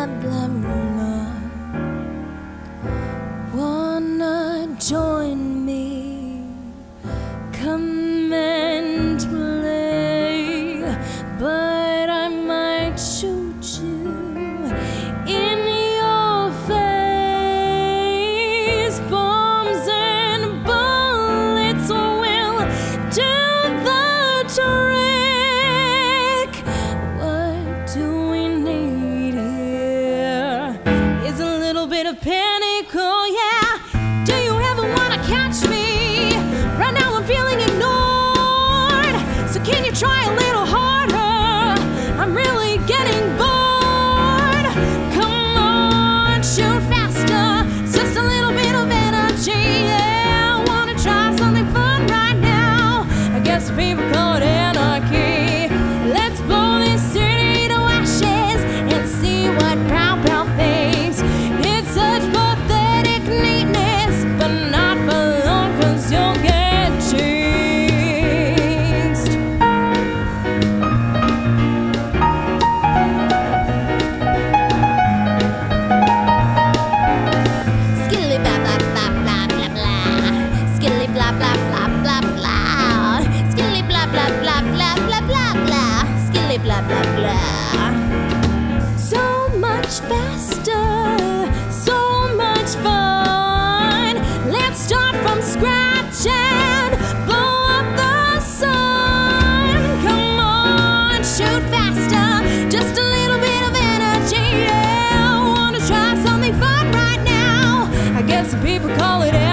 blah blah blah. Wanna join me? Come and play, but I might shoot you in your face. Bombs and bullets will do the trick. What do we need here is a little bit of panic, oh yeah. Do you ever wanna catch me? Right now I'm feeling ignored, so can you try a little harder? I'm really getting bored. Come on, shoot faster. It's just a little bit of energy, yeah. I wanna try something fun right now. I guess people call it anarchy. Let's blow this city to ashes and see what Pow Pow thinks. It's such pathetic neatness, but not for long, 'cause you'll get jinxed. Skilly blah blah blah blah blah blah. Skilly blah blah blah blah blah. Skilly blah blah blah blah blah blah blah. Skilly blah blah blah. So much faster, so much fun. Let's start from scratch and blow up the sun. Come on, shoot faster. Just a little bit of energy, yeah. I wanna try something fun right now. I guess some people call it